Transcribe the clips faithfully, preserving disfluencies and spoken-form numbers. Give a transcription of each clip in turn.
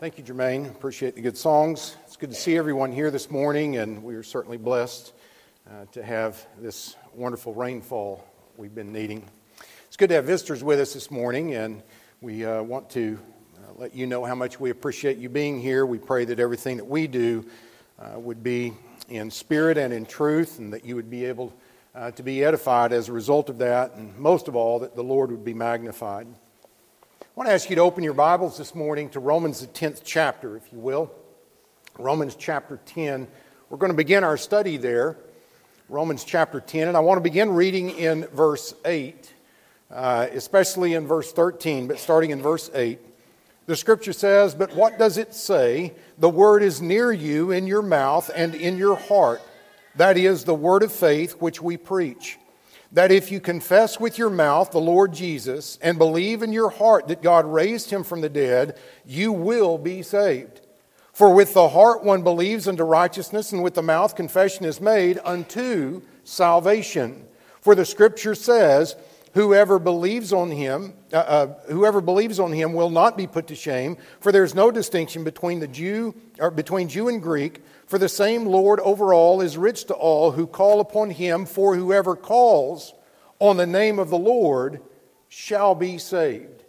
Thank you, Jermaine. Appreciate the good songs. It's good to see everyone here this morning, and we are certainly blessed uh, to have this wonderful rainfall we've been needing. It's good to have visitors with us this morning, and we uh, want to uh, let you know how much we appreciate you being here. We pray that everything that we do uh, would be in spirit and in truth, and that you would be able uh, to be edified as a result of that, and most of all, that the Lord would be magnified. I want to ask you to open your Bibles this morning to Romans, the tenth chapter, if you will. Romans chapter ten. We're going to begin our study there, Romans chapter ten, and I want to begin reading in verse eight, uh, especially in verse thirteen, but starting in verse eight. The Scripture says, "But what does it say? The word is near you, in your mouth and in your heart. That is the word of faith which we preach. That if you confess with your mouth the Lord Jesus and believe in your heart that God raised him from the dead, you will be saved. For with the heart one believes unto righteousness, and with the mouth confession is made unto salvation. For the Scripture says, Whoever believes on him, uh, uh, whoever believes on him will not be put to shame. For there is no distinction between the Jew or between Jew and Greek. For the same Lord over all is rich to all who call upon him. For whoever calls on the name of the Lord shall be saved."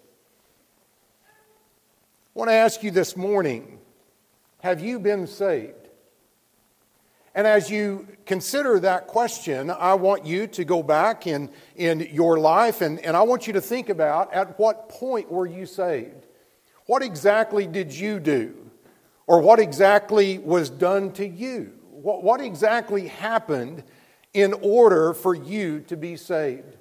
I want to ask you this morning: have you been saved? And as you consider that question, I want you to go back in, in your life and, and I want you to think about, at what point were you saved? What exactly did you do? Or what exactly was done to you? What, what exactly happened in order for you to be saved?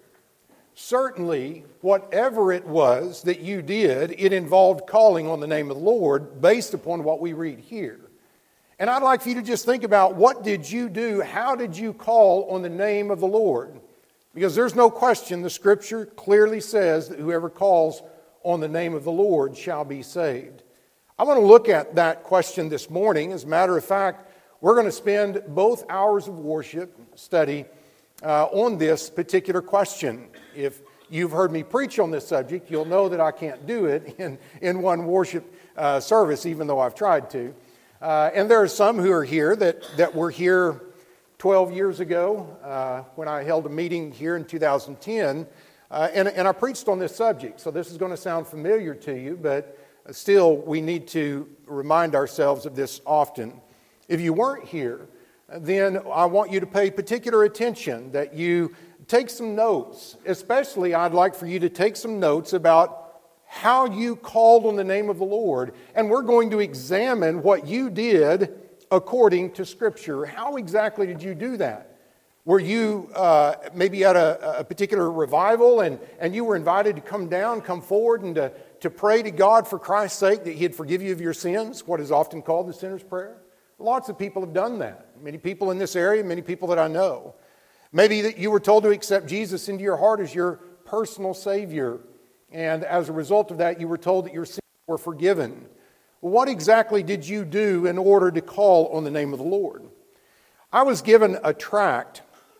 Certainly, whatever it was that you did, it involved calling on the name of the Lord based upon what we read here. And I'd like for you to just think about, what did you do? How did you call on the name of the Lord? Because there's no question, the Scripture clearly says that whoever calls on the name of the Lord shall be saved. I want to look at that question this morning. As a matter of fact, we're going to spend both hours of worship study uh, on this particular question. If you've heard me preach on this subject, you'll know that I can't do it in, in one worship uh, service, even though I've tried to. Uh, and there are some who are here that, that were here twelve years ago uh, when I held a meeting here in two thousand ten, uh, and, and I preached on this subject. So this is going to sound familiar to you, but still we need to remind ourselves of this often. If you weren't here, then I want you to pay particular attention, that you take some notes. Especially, I'd like for you to take some notes about how you called on the name of the Lord. And we're going to examine what you did according to Scripture. How exactly did you do that? Were you uh, maybe at a, a particular revival and, and you were invited to come down, come forward, and to, to pray to God for Christ's sake that He'd forgive you of your sins, what is often called the sinner's prayer? Lots of people have done that. Many people in this area, many people that I know. Maybe that you were told to accept Jesus into your heart as your personal Savior. And as a result of that, you were told that your sins were forgiven. What exactly did you do in order to call on the name of the Lord? I was given a tract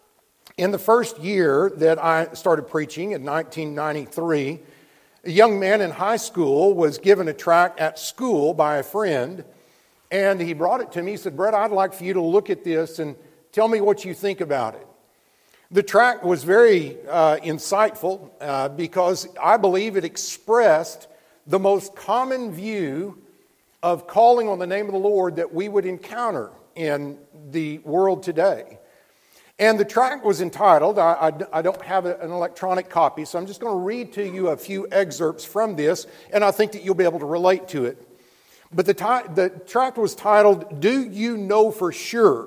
in the first year that I started preaching in nineteen ninety-three. A young man in high school was given a tract at school by a friend, and he brought it to me. He said, "Brett, I'd like for you to look at this and tell me what you think about it." The tract was very uh, insightful uh, because I believe it expressed the most common view of calling on the name of the Lord that we would encounter in the world today. And the tract was entitled, I, I, I don't have a, an electronic copy, so I'm just going to read to you a few excerpts from this, and I think that you'll be able to relate to it. But the, ti- the tract was titled, "Do You Know For Sure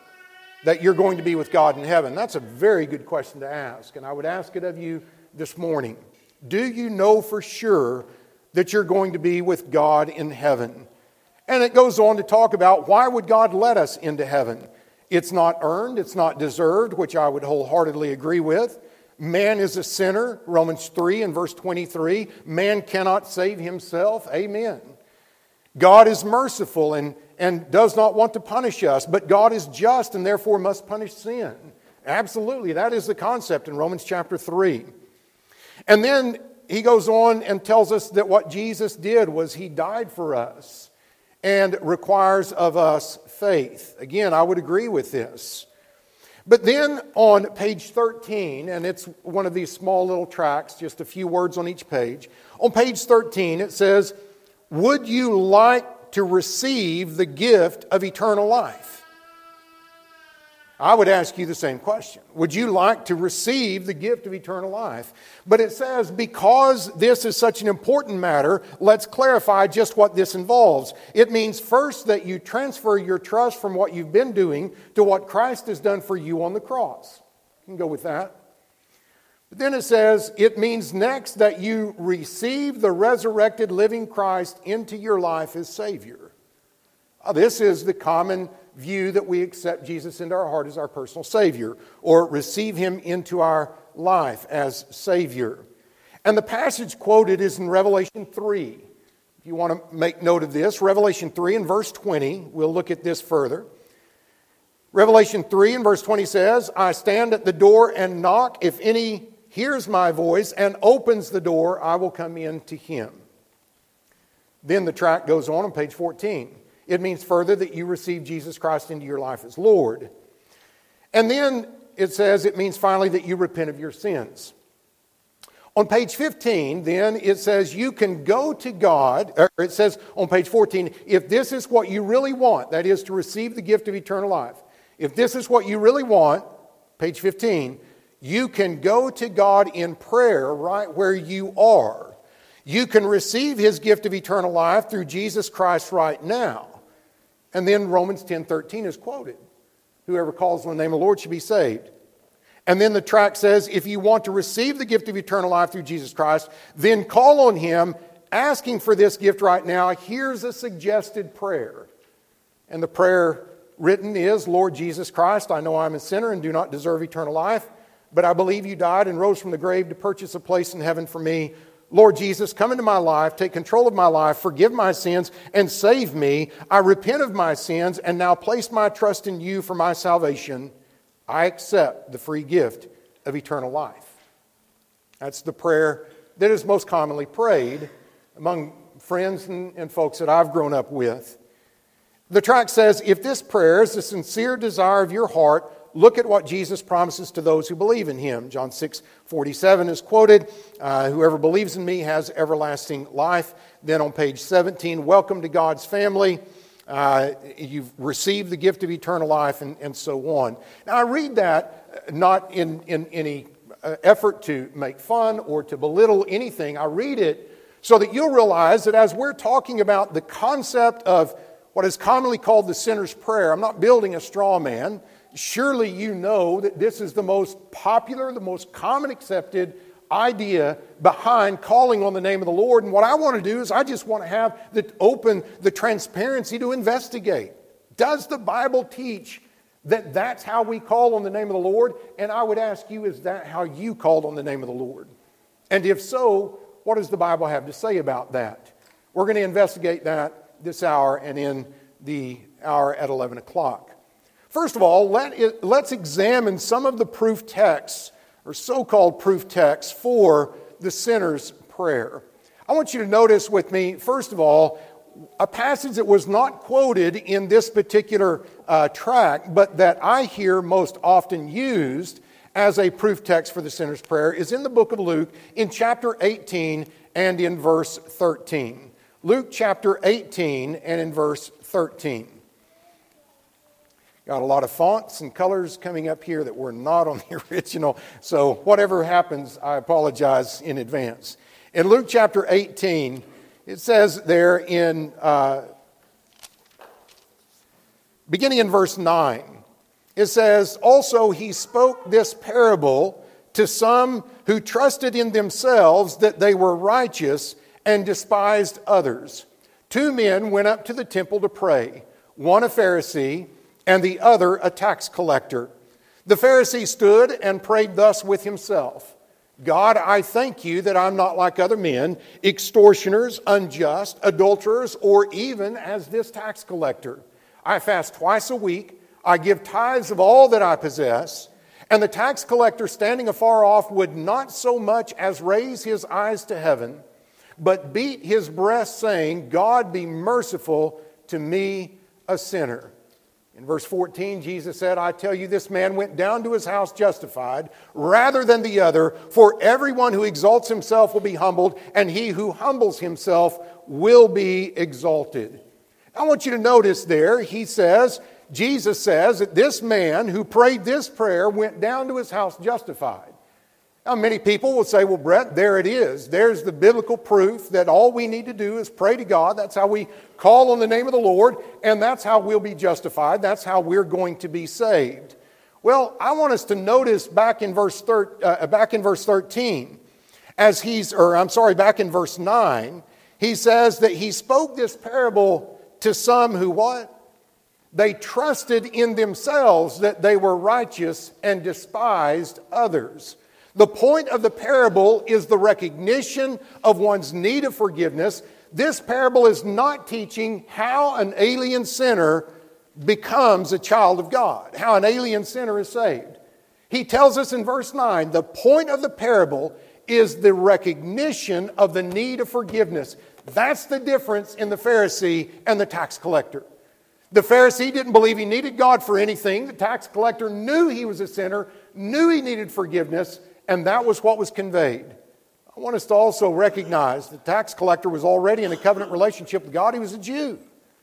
that you're going to be with God in heaven?" That's a very good question to ask, and I would ask it of you this morning. Do you know for sure that you're going to be with God in heaven? And it goes on to talk about, why would God let us into heaven? It's not earned, it's not deserved, which I would wholeheartedly agree with. Man is a sinner, Romans three and verse twenty-three. Man cannot save himself, amen. God is merciful and and does not want to punish us, but God is just and therefore must punish sin. Absolutely, that is the concept in Romans chapter three. And then he goes on and tells us that what Jesus did was He died for us. and requires of us faith. Again, I would agree with this. But then on page thirteen, and it's one of these small little tracts, just a few words on each page. On page thirteen, it says, would you like to receive the gift of eternal life? I would ask you the same question. Would you like to receive the gift of eternal life? But it says, because this is such an important matter, let's clarify just what this involves. It means first that you transfer your trust from what you've been doing to what Christ has done for you on the cross. You can go with that. But then it says, it means next that you receive the resurrected living Christ into your life as Savior. Now, this is the common view that we accept Jesus into our heart as our personal Savior, or receive Him into our life as Savior. And the passage quoted is in Revelation three. If you want to make note of this, Revelation three and verse twenty, we'll look at this further. Revelation three and verse twenty says, I stand at the door and knock. If any hears my voice and opens the door, I will come in to him. Then the tract goes on on page fourteen. It means further that you receive Jesus Christ into your life as Lord. And then it says it means finally that you repent of your sins. On page fifteen, then, it says you can go to God, or it says on page fourteen, if this is what you really want, that is to receive the gift of eternal life, if this is what you really want, page fifteen, you can go to God in prayer right where you are. You can receive His gift of eternal life through Jesus Christ right now. And then Romans ten thirteen is quoted. Whoever calls on the name of the Lord should be saved. And then the tract says, if you want to receive the gift of eternal life through Jesus Christ, then call on Him, asking for this gift right now. Here's a suggested prayer. And the prayer written is, Lord Jesus Christ, I know I'm a sinner and do not deserve eternal life, but I believe you died and rose from the grave to purchase a place in heaven for me. Lord Jesus, come into my life, take control of my life, forgive my sins, and save me. I repent of my sins and now place my trust in you for my salvation. I accept the free gift of eternal life. That's the prayer that is most commonly prayed among friends and, and folks that I've grown up with. The tract says, if this prayer is the sincere desire of your heart, look at what Jesus promises to those who believe in Him. John six forty-seven is quoted, uh, whoever believes in me has everlasting life. Then on page seventeen, welcome to God's family. Uh, you've received the gift of eternal life, and, and so on. Now I read that not in, in any uh, effort to make fun or to belittle anything. I read it so that you'll realize that as we're talking about the concept of what is commonly called the sinner's prayer, I'm not building a straw man. Surely you know that this is the most popular, the most common accepted idea behind calling on the name of the Lord. And what I want to do is I just want to have the open, the transparency to investigate. Does the Bible teach that that's how we call on the name of the Lord? And I would ask you, is that how you called on the name of the Lord? And if so, what does the Bible have to say about that? We're going to investigate that this hour and in the hour at eleven o'clock. First of all, let it, let's examine some of the proof texts, or so-called proof texts, for the sinner's prayer. I want you to notice with me, first of all, a passage that was not quoted in this particular uh, tract, but that I hear most often used as a proof text for the sinner's prayer, is in the book of Luke, in chapter eighteen and in verse thirteen. Luke chapter eighteen and in verse thirteen. Got a lot of fonts and colors coming up here that were not on the original. So whatever happens, I apologize in advance. In Luke chapter eighteen, it says there in, uh, beginning in verse nine, it says, also he spoke this parable to some who trusted in themselves that they were righteous and despised others. Two men went up to the temple to pray, one a Pharisee and the other a tax collector. The Pharisee stood and prayed thus with himself, God, I thank you that I'm not like other men, extortioners, unjust, adulterers, or even as this tax collector. I fast twice a week, I give tithes of all that I possess. And the tax collector standing afar off would not so much as raise his eyes to heaven, but beat his breast, saying, God be merciful to me, a sinner. In verse fourteen, Jesus said, I tell you, this man went down to his house justified rather than the other. For everyone who exalts himself will be humbled, and he who humbles himself will be exalted. I want you to notice there, he says, Jesus says that this man who prayed this prayer went down to his house justified. Now, many people will say, well, Brett, there it is. There's the biblical proof that all we need to do is pray to God. That's how we call on the name of the Lord, and that's how we'll be justified. That's how we're going to be saved. Well, I want us to notice back in verse thir- uh, back in verse thirteen, as he's, or I'm sorry, back in verse nine, he says that he spoke this parable to some who what? They trusted in themselves that they were righteous and despised others. The point of the parable is the recognition of one's need of forgiveness. This parable is not teaching how an alien sinner becomes a child of God, how an alien sinner is saved. He tells us in verse nine, the point of the parable is the recognition of the need of forgiveness. That's the difference in the Pharisee and the tax collector. The Pharisee didn't believe he needed God for anything. The tax collector knew he was a sinner, knew he needed forgiveness, and that was what was conveyed. I want us to also recognize the tax collector was already in a covenant relationship with God. He was a Jew.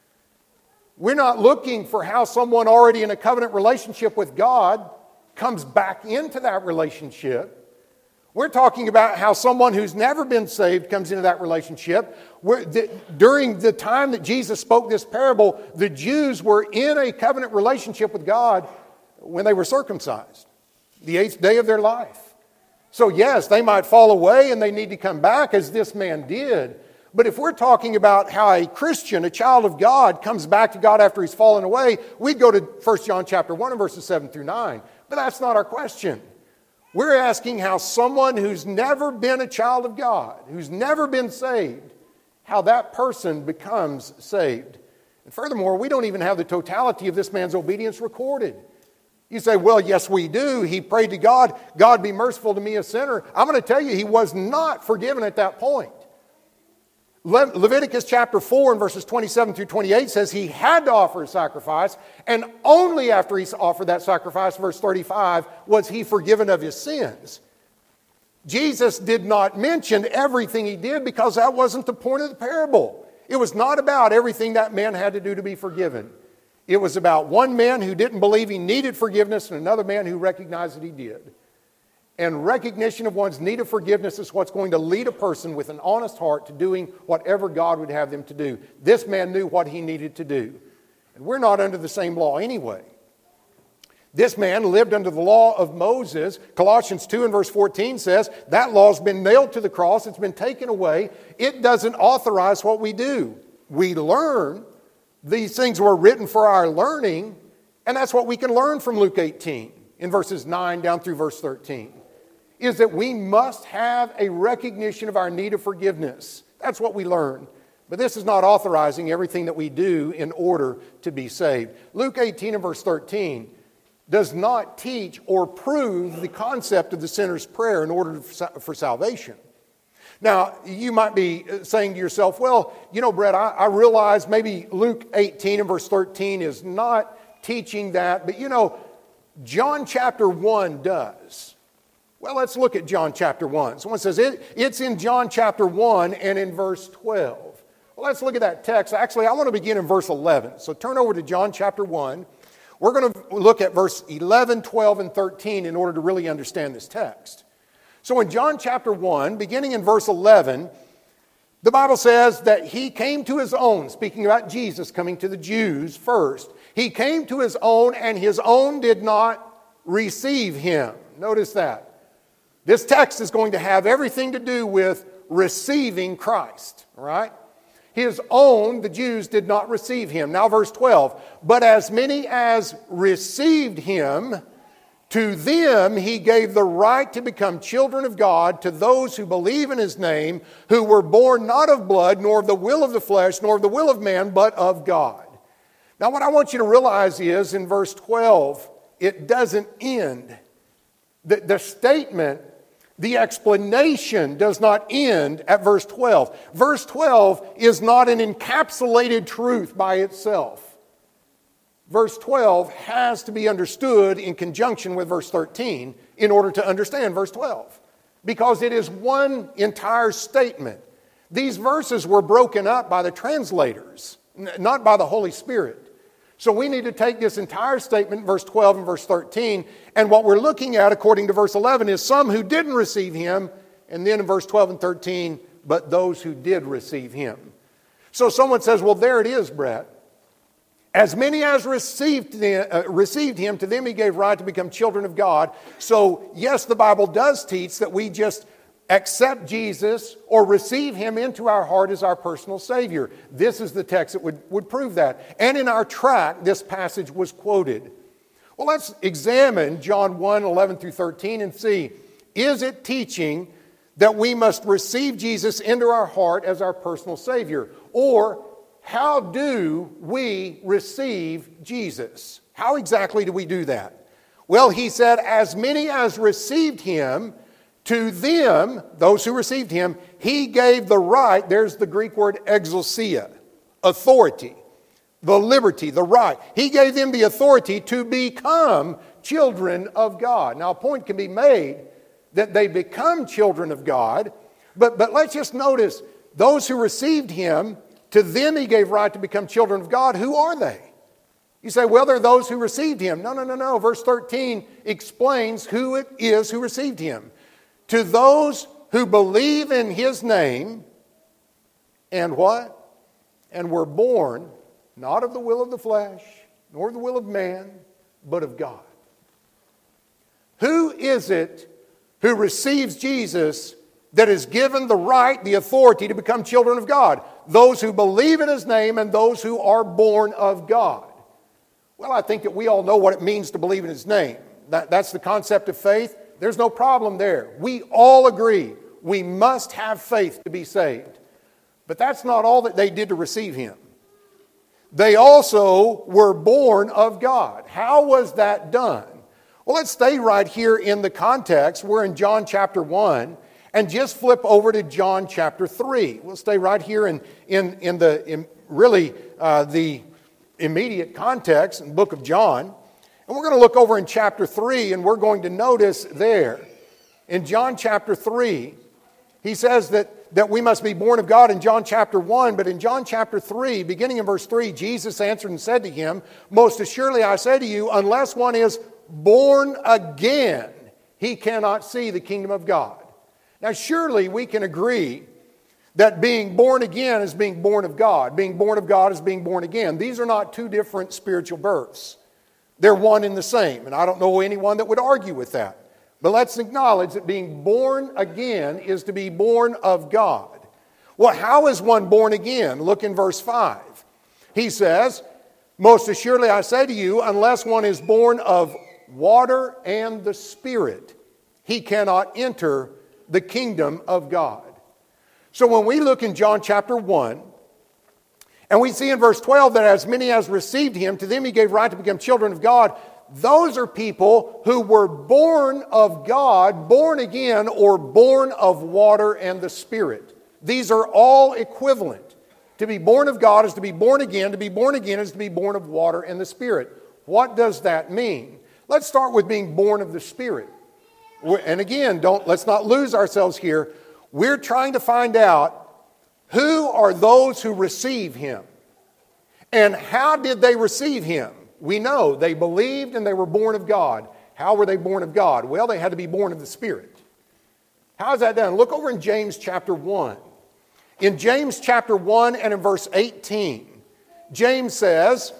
We're not looking for how someone already in a covenant relationship with God comes back into that relationship. We're talking about how someone who's never been saved comes into that relationship. Where the, during the time that Jesus spoke this parable, the Jews were in a covenant relationship with God when they were circumcised, the eighth day of their life. So yes, they might fall away and they need to come back, as this man did. But if we're talking about how a Christian, a child of God, comes back to God after he's fallen away, we'd go to First John chapter one and verses seven through nine. But that's not our question. We're asking how someone who's never been a child of God, who's never been saved, how that person becomes saved. And furthermore, we don't even have the totality of this man's obedience recorded. You say, well, yes, we do. He prayed to God, God be merciful to me, a sinner. I'm going to tell you, he was not forgiven at that point. Le- Leviticus chapter four and verses twenty-seven through twenty-eight says he had to offer a sacrifice, and only after he offered that sacrifice, verse thirty-five, was he forgiven of his sins. Jesus did not mention everything he did because that wasn't the point of the parable. It was not about everything that man had to do to be forgiven. It was about one man who didn't believe he needed forgiveness and another man who recognized that he did. And recognition of one's need of forgiveness is what's going to lead a person with an honest heart to doing whatever God would have them to do. This man knew what he needed to do. And we're not under the same law anyway. This man lived under the law of Moses. Colossians two and verse fourteen says that law's been nailed to the cross. It's been taken away. It doesn't authorize what we do. We learn. These things were written for our learning, and that's what we can learn from Luke eighteen in verses nine down through verse thirteen, is that we must have a recognition of our need of forgiveness. That's what we learn. But this is not authorizing everything that we do in order to be saved. Luke eighteen and verse thirteen does not teach or prove the concept of the sinner's prayer in order for salvation. Now, you might be saying to yourself, well, you know, Brett, I, I realize maybe Luke eighteen and verse thirteen is not teaching that, but you know, John chapter one does. Well, let's look at John chapter one. Someone says, it, it's in John chapter one and in verse twelve. Well, let's look at that text. Actually, I want to begin in verse eleven. So turn over to John chapter one. We're going to look at verse eleven, twelve, and thirteen in order to really understand this text. So in John chapter one, beginning in verse eleven, the Bible says that he came to his own, speaking about Jesus coming to the Jews first. He came to his own, and his own did not receive him. Notice that. This text is going to have everything to do with receiving Christ, all right? His own, the Jews, did not receive him. Now verse twelve, but as many as received him, to them he gave the right to become children of God, to those who believe in his name, who were born not of blood, nor of the will of the flesh, nor of the will of man, but of God. Now what I want you to realize is, in verse twelve, it doesn't end. The, the statement The explanation does not end at verse twelve. Verse twelve is not an encapsulated truth by itself. Verse twelve has to be understood in conjunction with verse thirteen in order to understand verse twelve, because it is one entire statement. These verses were broken up by the translators, not by the Holy Spirit. So we need to take this entire statement, verse twelve and verse thirteen, and what we're looking at, according to verse eleven, is some who didn't receive him, and then in verse twelve and thirteen, but those who did receive him. So someone says, well, there it is, Brett. As many as received, the, uh, received him, to them he gave right to become children of God. So yes, the Bible does teach that we just accept Jesus or receive him into our heart as our personal Savior. This is the text that would, would prove that. And in our track, this passage was quoted. Well, let's examine John one, eleven through thirteen and see, is it teaching that we must receive Jesus into our heart as our personal Savior? Or how do we receive Jesus? How exactly do we do that? Well, he said, as many as received him, to them, those who received him, he gave the right, there's the Greek word exousia, authority, the liberty, the right. He gave them the authority to become children of God. Now, a point can be made that they become children of God, but, but let's just notice, those who received him, to them he gave right to become children of God. Who are they? You say, well, they're those who received him. No, no, no, no. Verse thirteen explains who it is who received him. To those who believe in his name, and what? And were born, not of the will of the flesh, nor the will of man, but of God. Who is it who receives Jesus that is given the right, the authority to become children of God? Those who believe in his name and those who are born of God. Well, I think that we all know what it means to believe in his name. That, that's the concept of faith. There's no problem there. We all agree we must have faith to be saved. But that's not all that they did to receive him. They also were born of God. How was that done? Well, let's stay right here in the context. We're in John chapter one, and just flip over to John chapter three. We'll stay right here in, in, in the in really uh, the immediate context in the book of John. And we're going to look over in chapter three, and we're going to notice there, in John chapter three, he says that, that we must be born of God in John chapter one, but in John chapter three, beginning in verse three, Jesus answered and said to him, most assuredly I say to you, unless one is born again, he cannot see the kingdom of God. Now surely we can agree that being born again is being born of God. Being born of God is being born again. These are not two different spiritual births. They're one and the same, and I don't know anyone that would argue with that. But let's acknowledge that being born again is to be born of God. Well, how is one born again? Look in verse five. He says, most assuredly I say to you, unless one is born of water and the Spirit, he cannot enter the kingdom of God. So when we look in John chapter one, and we see in verse twelve that as many as received him, to them he gave right to become children of God. Those are people who were born of God, born again, or born of water and the Spirit. These are all equivalent. To be born of God is to be born again. To be born again is to be born of water and the Spirit. What does that mean? Let's start with being born of the Spirit. And again, don't let's not lose ourselves here. We're trying to find out who are those who receive him? And how did they receive him? We know they believed and they were born of God. How were they born of God? Well, they had to be born of the Spirit. How is that done? Look over in James chapter one. In James chapter one and in verse eighteen, James says,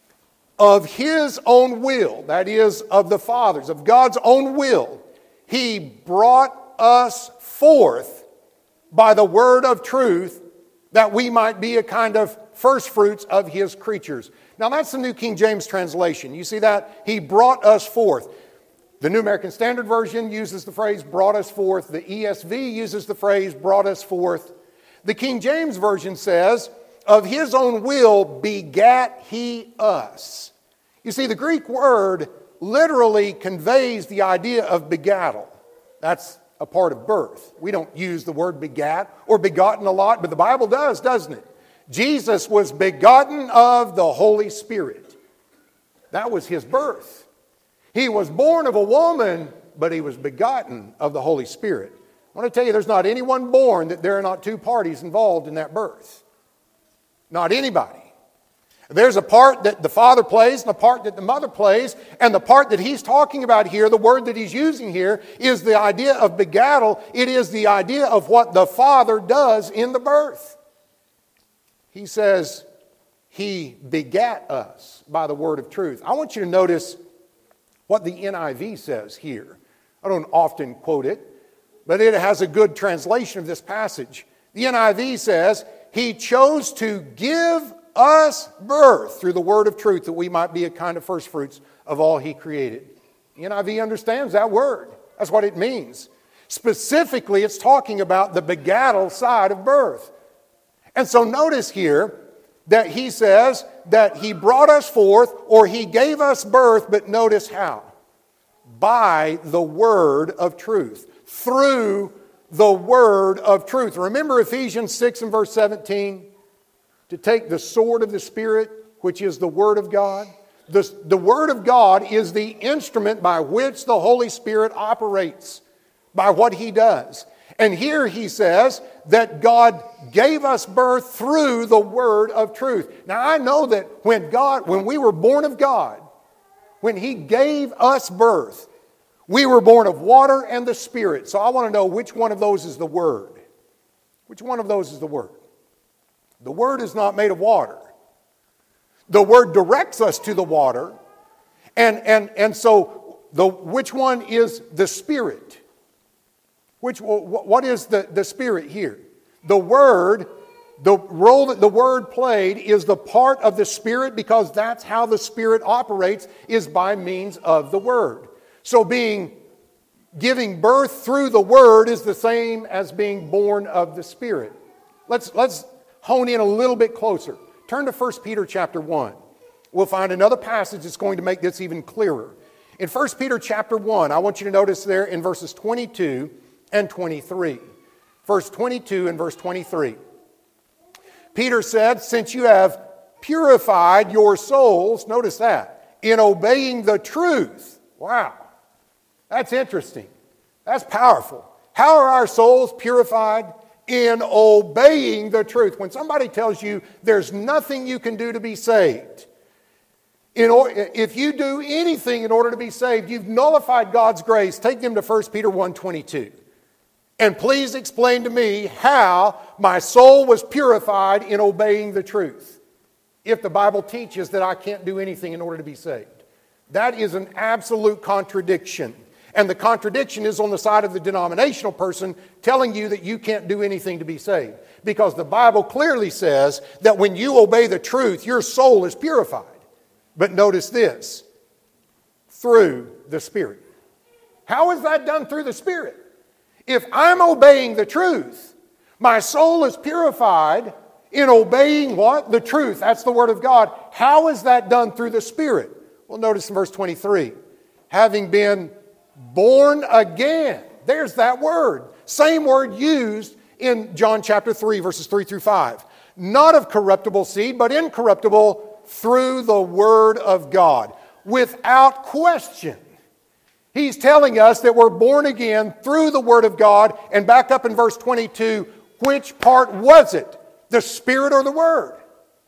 of his own will, that is, of the Father's, of God's own will, he brought us forth by the word of truth, that we might be a kind of first fruits of his creatures. Now that's the New King James translation. You see that? He brought us forth. The New American Standard Version uses the phrase brought us forth. The E S V uses the phrase brought us forth. The King James Version says, of his own will begat he us. You see, the Greek word literally conveys the idea of begattal. That's a part of birth. We don't use the word begat or begotten a lot, but the Bible does, doesn't it? Jesus was begotten of the Holy Spirit. That was his birth. He was born of a woman, but he was begotten of the Holy Spirit. I want to tell you, there's not anyone born that there are not two parties involved in that birth. Not anybody. There's a part that the father plays and a part that the mother plays, and the part that he's talking about here, the word that he's using here, is the idea of begattal. It is the idea of what the father does in the birth. He says, he begat us by the word of truth. I want you to notice what the N I V says here. I don't often quote it, but it has a good translation of this passage. The N I V says, he chose to give us birth through the word of truth, that we might be a kind of first fruits of all he created. The N I V understands that word. That's what it means. Specifically, it's talking about the begattal side of birth. And so notice here that he says that he brought us forth, or he gave us birth, but notice how? By the word of truth. Through the word of truth. Remember Ephesians six and verse seventeen? To take the sword of the Spirit, which is the Word of God. The, the Word of God is the instrument by which the Holy Spirit operates, by what He does. And here he says that God gave us birth through the word of truth. Now I know that when God, when we were born of God, when He gave us birth, we were born of water and the Spirit. So I want to know which one of those is the Word. Which one of those is the Word? The Word is not made of water. The Word directs us to the water. And, and, and so the, which one is the Spirit? Which, what is the, the Spirit here? The Word, the role that the Word played is the part of the Spirit, because that's how the Spirit operates, is by means of the Word. So being, giving birth through the Word is the same as being born of the Spirit. Let's, let's hone in a little bit closer. Turn to First Peter chapter one. We'll find another passage that's going to make this even clearer. In First Peter chapter one, I want you to notice there in verses twenty-two and twenty-three. Verse twenty-two and verse twenty-three. Peter said, since you have purified your souls, notice that, in obeying the truth. Wow, that's interesting. That's powerful. How are our souls purified? In obeying the truth. When somebody tells you there's nothing you can do to be saved, in or, if you do anything in order to be saved, you've nullified God's grace. Take them to First Peter one twenty-two. And please explain to me how my soul was purified in obeying the truth, if the Bible teaches that I can't do anything in order to be saved. That is an absolute contradiction. And the contradiction is on the side of the denominational person telling you that you can't do anything to be saved. Because the Bible clearly says that when you obey the truth, your soul is purified. But notice this, through the Spirit. How is that done through the Spirit? If I'm obeying the truth, my soul is purified in obeying what? The truth. That's the Word of God. How is that done through the Spirit? Well, notice in verse twenty-three, having been born again. There's that word. Same word used in John chapter three, verses three through five. Not of corruptible seed, but incorruptible through the word of God. Without question. He's telling us that we're born again through the word of God. And back up in verse twenty-two, which part was it? The Spirit or the Word?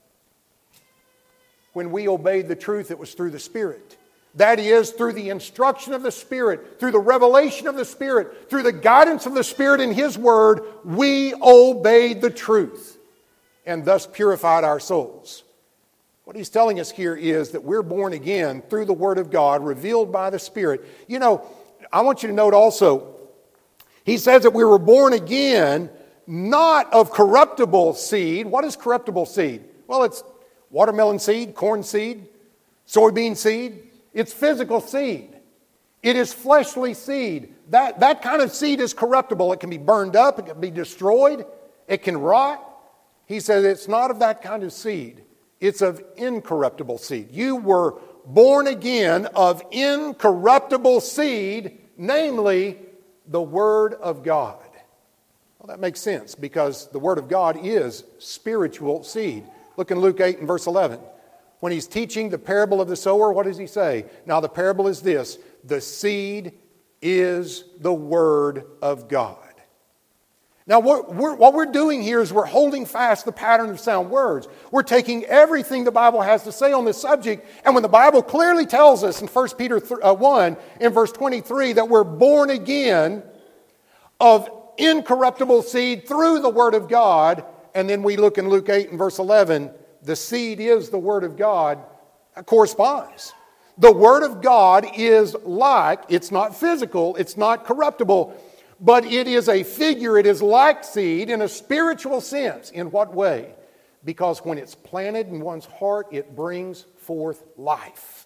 When we obeyed the truth, it was through the Spirit. That is, through the instruction of the Spirit, through the revelation of the Spirit, through the guidance of the Spirit in His Word, we obeyed the truth and thus purified our souls. What he's telling us here is that we're born again through the Word of God, revealed by the Spirit. You know, I want you to note also, he says that we were born again, not of corruptible seed. What is corruptible seed? Well, it's watermelon seed, corn seed, soybean seed. It's physical seed. It is fleshly seed. That, that kind of seed is corruptible. It can be burned up. It can be destroyed. It can rot. He says it's not of that kind of seed. It's of incorruptible seed. You were born again of incorruptible seed, namely the Word of God. Well, that makes sense because the Word of God is spiritual seed. Look in Luke eight and verse eleven. When he's teaching the parable of the sower, what does he say? Now the parable is this: the seed is the Word of God. Now, what we're, what we're doing here is we're holding fast the pattern of sound words. We're taking everything the Bible has to say on this subject, and when the Bible clearly tells us in First Peter one, in verse twenty-three, that we're born again of incorruptible seed through the Word of God, and then we look in Luke eight and verse eleven, the seed is the Word of God, that corresponds. The Word of God is like, it's not physical, it's not corruptible, but it is a figure, it is like seed in a spiritual sense. In what way? Because when it's planted in one's heart, it brings forth life.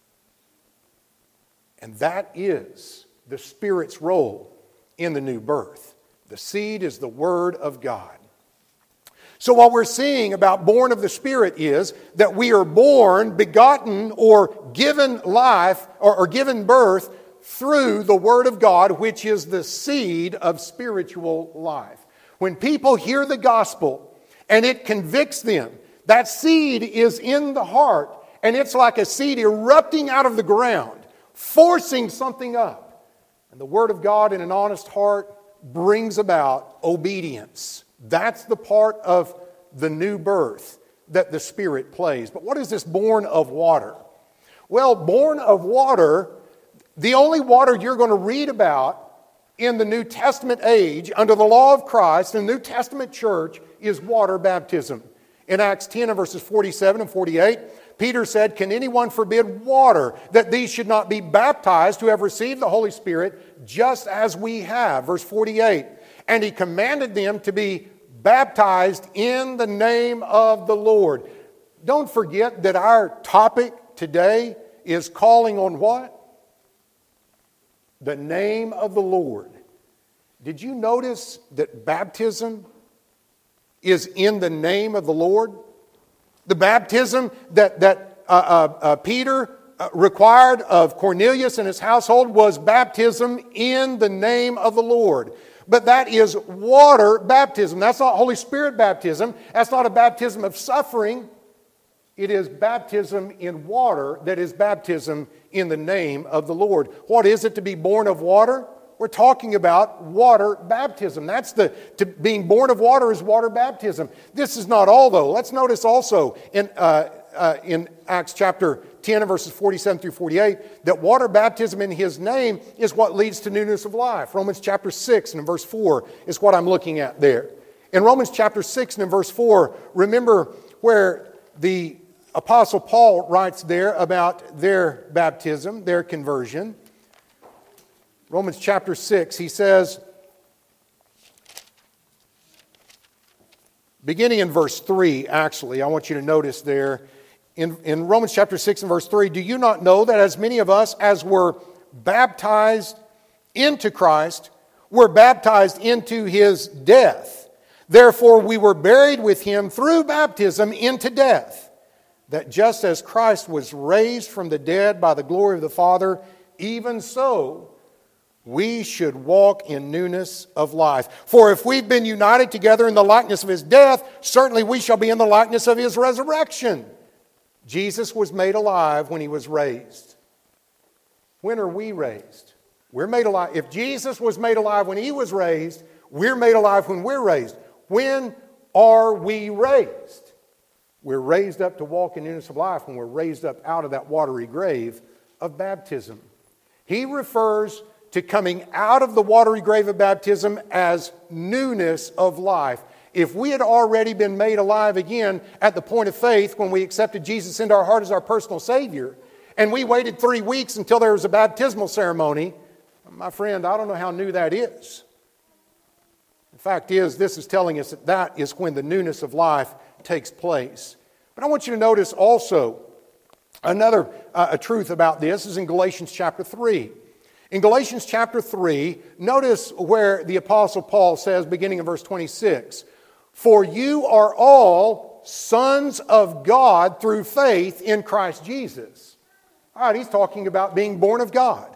And that is the Spirit's role in the new birth. The seed is the Word of God. So what we're seeing about born of the Spirit is that we are born, begotten, or given life, or, or given birth through the Word of God, which is the seed of spiritual life. When people hear the gospel and it convicts them, that seed is in the heart, and it's like a seed erupting out of the ground, forcing something up. And the Word of God in an honest heart brings about obedience. That's the part of the new birth that the Spirit plays. But what is this born of water? Well, born of water, the only water you're going to read about in the New Testament age, under the law of Christ, in the New Testament church, is water baptism. In Acts ten and verses forty-seven and forty-eight, Peter said, "Can anyone forbid water, that these should not be baptized who have received the Holy Spirit, just as we have?" Verse forty-eight, "And he commanded them to be baptized in the name of the Lord." Don't forget that our topic today is calling on what? The name of the Lord. Did you notice that baptism is in the name of the Lord? The baptism that, that uh, uh, uh, Peter uh, required of Cornelius and his household was baptism in the name of the Lord. But that is water baptism. That's not Holy Spirit baptism. That's not a baptism of suffering. It is baptism in water that is baptism in the name of the Lord. What is it to be born of water? We're talking about water baptism. That's the to being born of water is water baptism. This is not all, though. Let's notice also in uh, uh, in Acts chapter ten and verses forty-seven through forty-eight that water baptism in His name is what leads to newness of life. Romans chapter six and verse four is what I'm looking at there. In Romans chapter six and in verse four, remember where the Apostle Paul writes there about their baptism, their conversion. Romans chapter six, he says, beginning in verse three, actually, I want you to notice there, in, in Romans chapter six and verse three, "Do you not know that as many of us as were baptized into Christ were baptized into His death? Therefore we were buried with Him through baptism into death, that just as Christ was raised from the dead by the glory of the Father, even so we should walk in newness of life. For if we've been united together in the likeness of His death, certainly we shall be in the likeness of His resurrection." Jesus was made alive when He was raised. When are we raised? We're made alive. If Jesus was made alive when He was raised, we're made alive when we're raised. When are we raised? We're raised up to walk in newness of life when we're raised up out of that watery grave of baptism. He refers to coming out of the watery grave of baptism as newness of life. If we had already been made alive again at the point of faith when we accepted Jesus into our heart as our personal Savior, and we waited three weeks until there was a baptismal ceremony, my friend, I don't know how new that is. The fact is, this is telling us that that is when the newness of life takes place. But I want you to notice also another uh, a truth about this is in Galatians chapter three. In Galatians chapter three, notice where the Apostle Paul says, beginning in verse twenty-six, "For you are all sons of God through faith in Christ Jesus." All right, he's talking about being born of God.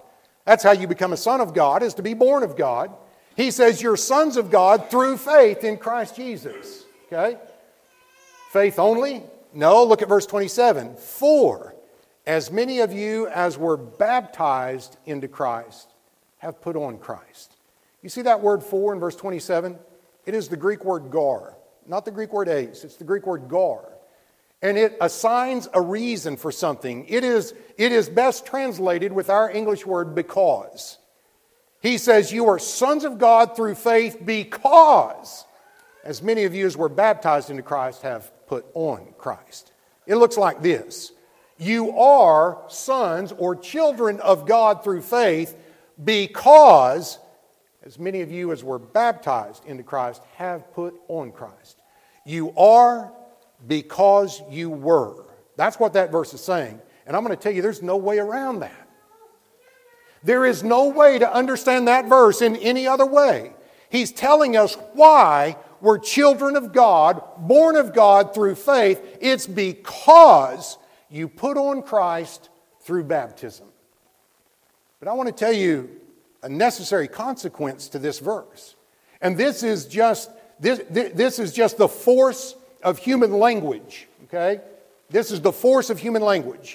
That's how you become a son of God, is to be born of God. He says you're sons of God through faith in Christ Jesus. Okay? Faith only? No, look at verse twenty-seven. For as many of you as were baptized into Christ have put on Christ. You see that word for in verse twenty-seven? It is the Greek word gar, not the Greek word eis. It's the Greek word gar. And it assigns a reason for something. It is, it is best translated with our English word because. He says, you are sons of God through faith because as many of you as were baptized into Christ have put on Christ. It looks like this. You are sons or children of God through faith because as many of you as were baptized into Christ have put on Christ. You are because you were. That's what that verse is saying. And I'm going to tell you, there's no way around that. There is no way to understand that verse in any other way. He's telling us why we're children of God, born of God through faith. It's because you put on Christ through baptism. But I want to tell you a necessary consequence to this verse. And this is just this, this is just the force of human language, okay? This is the force of human language.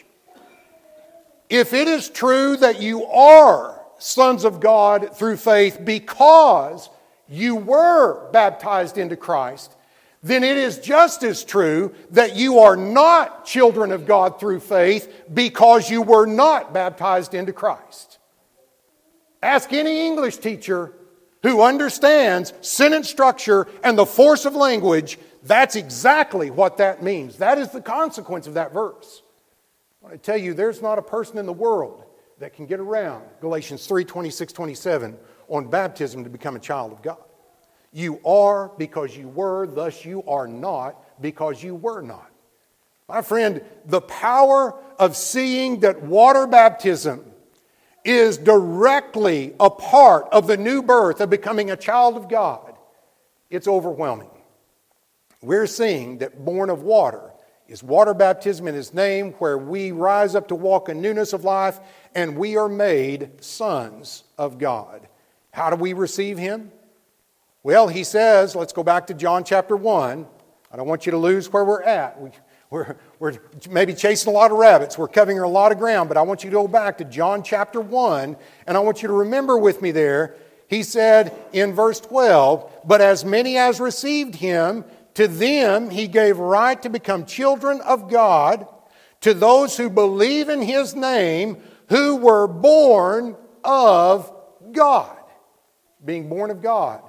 If it is true that you are sons of God through faith because you were baptized into Christ, then it is just as true that you are not children of God through faith because you were not baptized into Christ. Ask any English teacher who understands sentence structure and the force of language. That's exactly what that means. That is the consequence of that verse. I want to tell you, there's not a person in the world that can get around Galatians three, twenty-six, twenty-seven on baptism to become a child of God. You are because you were, thus you are not because you were not. My friend, the power of seeing that water baptism is directly a part of the new birth of becoming a child of God, it's overwhelming. We're seeing that born of water is water baptism in His name, where we rise up to walk in newness of life, and we are made sons of God. How do we receive Him? Well, He says, let's go back to John chapter one. I don't want you to lose where we're at. We, we're, we're maybe chasing a lot of rabbits. We're covering a lot of ground, but I want you to go back to John chapter one, and I want you to remember with me there, He said in verse twelve, but as many as received Him, to them He gave right to become children of God, to those who believe in His name, who were born of God. Being born of God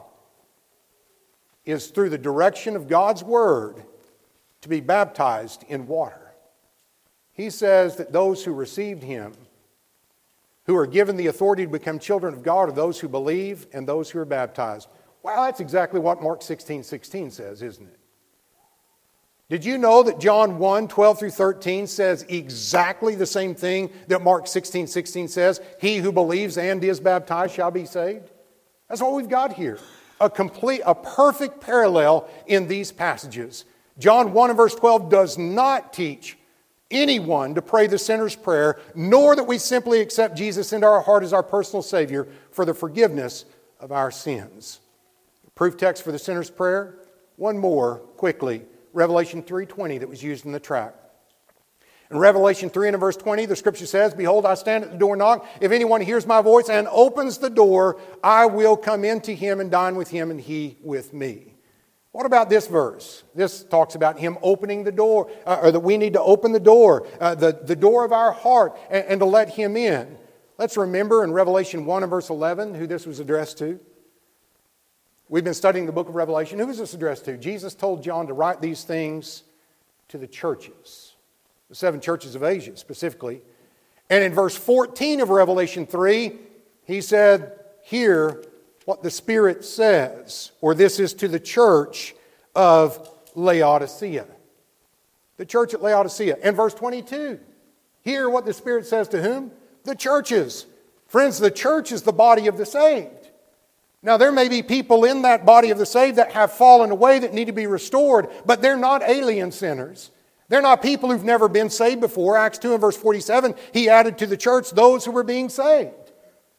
is through the direction of God's Word to be baptized in water. He says that those who received Him, who are given the authority to become children of God, are those who believe and those who are baptized. Well, that's exactly what Mark sixteen sixteen says, isn't it? Did you know that John one, twelve through thirteen says exactly the same thing that Mark sixteen sixteen says? He who believes and is baptized shall be saved. That's what we've got here. A complete, a perfect parallel in these passages. John one and verse twelve does not teach anyone to pray the sinner's prayer, nor that we simply accept Jesus into our heart as our personal Savior for the forgiveness of our sins. Proof text for the sinner's prayer. One more quickly. Revelation three twenty that was used in the tract. In Revelation three and in verse twenty, the Scripture says, behold, I stand at the door and knock. If anyone hears my voice and opens the door, I will come into him and dine with him and he with me. What about this verse? This talks about Him opening the door, uh, or that we need to open the door, uh, the, the door of our heart, and, and to let Him in. Let's remember in Revelation one and verse eleven who this was addressed to. We've been studying the book of Revelation. Who was this addressed to? Jesus told John to write these things to the churches, the seven churches of Asia specifically. And in verse fourteen of Revelation three, He said, hear what the Spirit says, or this is to the church of Laodicea. The church at Laodicea. And verse twenty-two, hear what the Spirit says to whom? The churches. Friends, the church is the body of the saved. Now, there may be people in that body of the saved that have fallen away that need to be restored, but they're not alien sinners. They're not people who've never been saved before. Acts two and verse forty-seven, He added to the church those who were being saved.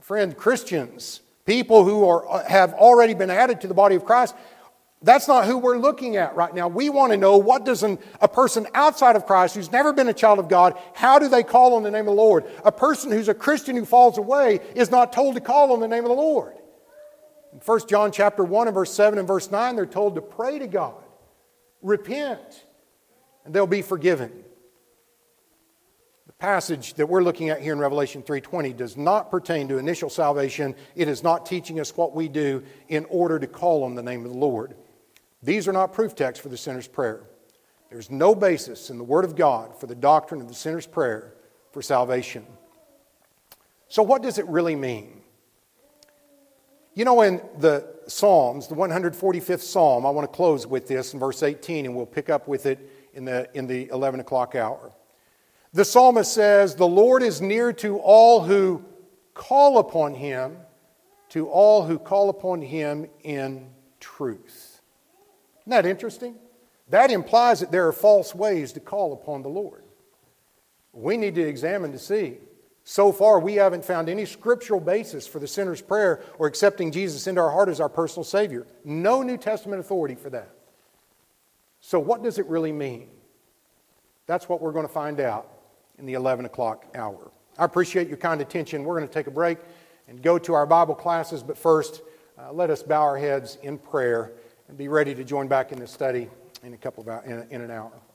friend, Christians, people who are, have already been added to the body of Christ, that's not who we're looking at right now. We want to know, what does an, a person outside of Christ who's never been a child of God, how do they call on the name of the Lord? A person who's a Christian who falls away is not told to call on the name of the Lord. In First John chapter one and verse seven and verse nine, they're told to pray to God, repent, and they'll be forgiven. The passage that we're looking at here in Revelation three twenty does not pertain to initial salvation. It is not teaching us what we do in order to call on the name of the Lord. These are not proof texts for the sinner's prayer. There's no basis in the Word of God for the doctrine of the sinner's prayer for salvation. So what does it really mean? You know, in the Psalms, the one hundred forty-fifth Psalm, I want to close with this in verse eighteen, and we'll pick up with it in the, in the eleven o'clock hour. The psalmist says, "The Lord is near to all who call upon Him, to all who call upon Him in truth." Isn't that interesting? That implies that there are false ways to call upon the Lord. We need to examine to see. So far, we haven't found any scriptural basis for the sinner's prayer or accepting Jesus into our heart as our personal Savior. No New Testament authority for that. So what does it really mean? That's what we're going to find out in the eleven o'clock hour. I appreciate your kind attention. We're going to take a break and go to our Bible classes, but first, uh, let us bow our heads in prayer and be ready to join back in the study in a couple of hours, in, in an hour.